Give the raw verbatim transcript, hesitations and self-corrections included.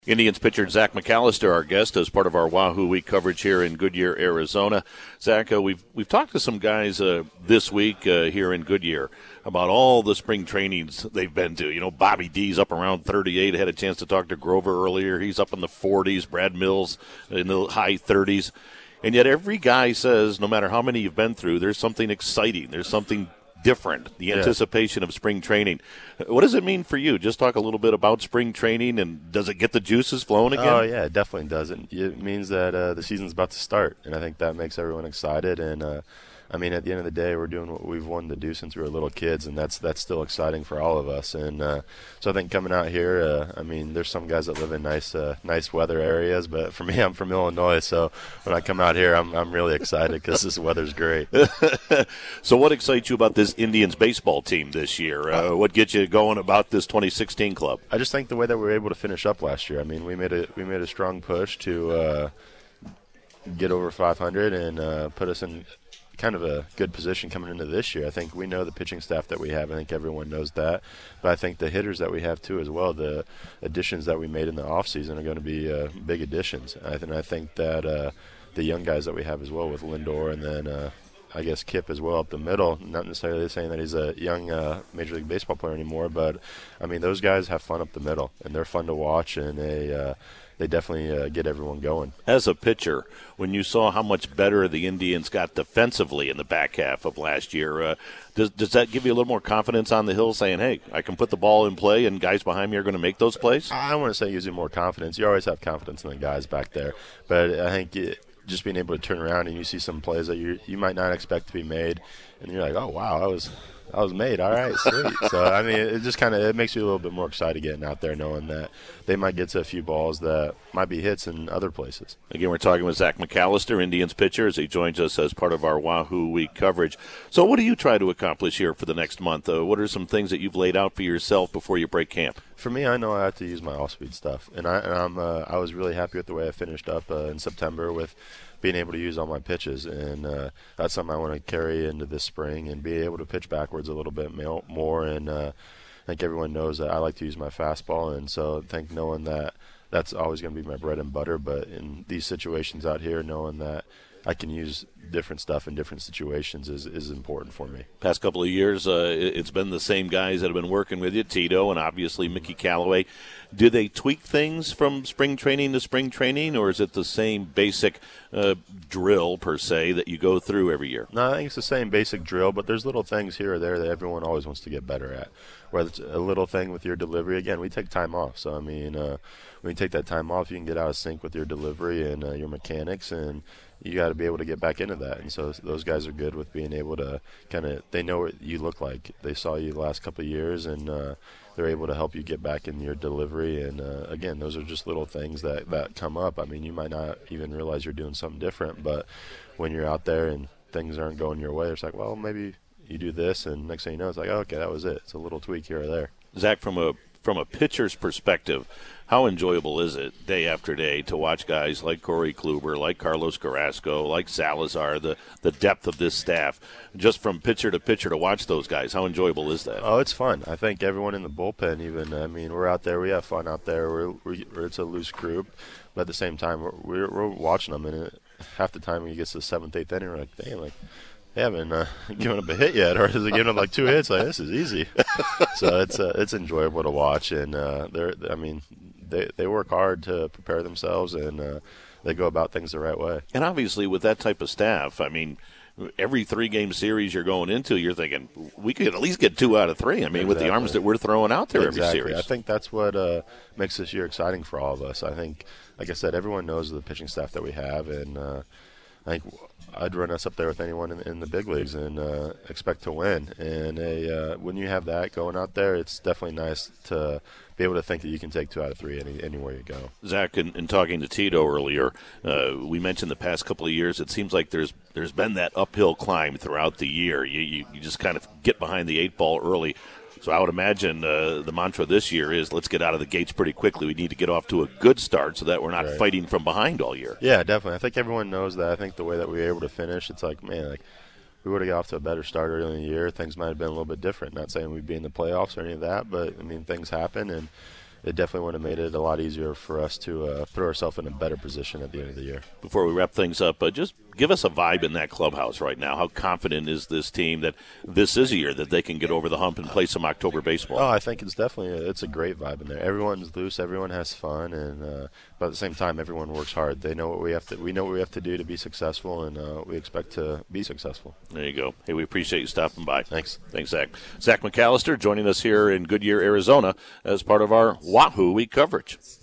Indians pitcher Zach McAllister, our guest, as part of our Wahoo Week coverage here in Goodyear, Arizona. Zach, uh, we've we've talked to some guys uh, this week uh, here in Goodyear about all the spring trainings they've been to. You know, Bobby D's up around thirty-eight. I had a chance to talk to Grover earlier. He's up in the forties. Brad Mills in the high thirties. And yet every guy says, no matter how many you've been through, there's something exciting. There's something different, the anticipation yeah. of spring training. What does it mean for you? Just talk a little bit about spring training, and does it get the juices flowing again? Oh, yeah, it definitely does. It, it means that uh, the season's about to start, and I think that makes everyone excited. And, uh, I mean, at the end of the day, we're doing what we've wanted to do since we were little kids, and that's that's still exciting for all of us. And uh, so I think coming out here, uh, I mean, there's some guys that live in nice uh, nice weather areas, but for me, I'm from Illinois, so when I come out here, I'm I'm really excited because this weather's great. So what excites you about this Indians baseball team this year? Uh, what gets you going about this twenty sixteen club? I just think the way that we were able to finish up last year. I mean, we made a we made a strong push to uh, get over five hundred and uh, put us in kind of a good position coming into this year. I think we know the pitching staff that we have. I think everyone knows that. But I think the hitters that we have, too, as well, the additions that we made in the offseason are going to be uh, big additions. I, th- I think that uh, the young guys that we have as well with Lindor and then uh, I guess Kip as well up the middle, not necessarily saying that he's a young uh, Major League Baseball player anymore, but, I mean, those guys have fun up the middle, and they're fun to watch, and they uh, – they definitely uh, get everyone going. As a pitcher, when you saw how much better the Indians got defensively in the back half of last year, uh, does does that give you a little more confidence on the hill saying, hey, I can put the ball in play and guys behind me are going to make those plays? I don't want to say using more confidence. You always have confidence in the guys back there. But I think it, just being able to turn around and you see some plays that you you might not expect to be made, and you're like, oh, wow, I was – I was made. All right, sweet. So, I mean, it just kind of it makes you a little bit more excited getting out there knowing that they might get to a few balls that might be hits in other places. Again, we're talking with Zach McAllister, Indians pitcher, as he joins us as part of our Wahoo Week coverage. So what do you try to accomplish here for the next month? Uh, what are some things that you've laid out for yourself before you break camp? For me, I know I have to use my off-speed stuff, and, I, and I'm, uh, I was really happy with the way I finished up uh, in September with being able to use all my pitches, and uh, that's something I want to carry into this spring and be able to pitch backwards a little bit more. And uh, I think everyone knows that I like to use my fastball, and so I think knowing that that's always going to be my bread and butter. But in these situations out here, knowing that I can use different stuff in different situations is, is important for me. Past couple of years, uh, it's been the same guys that have been working with you, Tito and obviously Mickey Callaway. Do they tweak things from spring training to spring training, or is it the same basic uh, drill, per se, that you go through every year? No, I think it's the same basic drill, but there's little things here or there that everyone always wants to get better at. Whether it's a little thing with your delivery. Again, we take time off. So, I mean, uh, when you take that time off, you can get out of sync with your delivery and uh, your mechanics, and you got to be able to get back into that. And so those guys are good with being able to kind of – they know what you look like. They saw you the last couple of years, and uh, they're able to help you get back in your delivery. And, uh, again, those are just little things that, that come up. I mean, you might not even realize you're doing something different, but when you're out there and things aren't going your way, it's like, well, maybe you do this, and next thing you know, it's like, oh, okay, that was it. It's a little tweak here or there. Zach, from a from a pitcher's perspective, how enjoyable is it day after day to watch guys like Corey Kluber, like Carlos Carrasco, like Salazar, the, the depth of this staff, just from pitcher to pitcher to watch those guys? How enjoyable is that? Oh, it's fun. I think everyone in the bullpen even, I mean, we're out there, we have fun out there. We're, we're it's a loose group, but at the same time, we're, we're, we're watching them, and it, half the time when you get to the seventh, eighth inning, we're like, damn, like, they haven't uh, given up a hit yet, or is it giving up like two hits? Like, this is easy. So it's uh, it's enjoyable to watch, and uh, they're I mean they they work hard to prepare themselves, and uh, they go about things the right way. And obviously, with that type of staff, I mean, every three-game series you're going into, you're thinking we could at least get two out of three. I mean, exactly. With the arms that we're throwing out there exactly. every series. I think that's what uh, makes this year exciting for all of us. I think, like I said, everyone knows the pitching staff that we have, and uh, I think I'd run us up there with anyone in, in the big leagues and uh, expect to win. And a, uh, when you have that going out there, it's definitely nice to be able to think that you can take two out of three any, anywhere you go. Zach, in, in talking to Tito earlier, uh, we mentioned the past couple of years, it seems like there's there's been that uphill climb throughout the year. You, you, you just kind of get behind the eight ball early. So I would imagine uh, the mantra this year is let's get out of the gates pretty quickly. We need to get off to a good start so that we're not right. fighting from behind all year. Yeah, definitely. I think everyone knows that. I think the way that we were able to finish, it's like, man, like we would have got off to a better start early in the year. Things might have been a little bit different. Not saying we'd be in the playoffs or any of that, but, I mean, things happen. And, it definitely would have made it a lot easier for us to uh, put ourselves in a better position at the end of the year. Before we wrap things up, uh, just give us a vibe in that clubhouse right now. How confident is this team that this is a year that they can get over the hump and play some October baseball? Oh, I think it's definitely a, it's a great vibe in there. Everyone's loose, everyone has fun, and uh, but at the same time, everyone works hard. They know what we have to. We know what we have to do to be successful, and uh, we expect to be successful. There you go. Hey, we appreciate you stopping by. Thanks. Thanks, Zach. Zach McAllister joining us here in Goodyear, Arizona, as part of our Wahoo Week coverage.